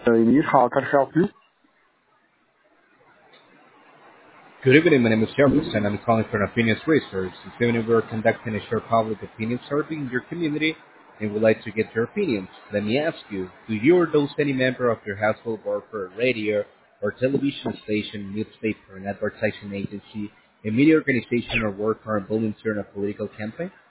Indeed, how can I help you? Good evening, my name is Jarvis, and I'm calling for an opinions research. This evening we're conducting a short public opinion survey in your community, and we'd like to get your opinions. Let me ask you, do you or those any member of your household work for a radio or television station, newspaper, an advertising agency, a media organization, or work or volunteer in a political campaign?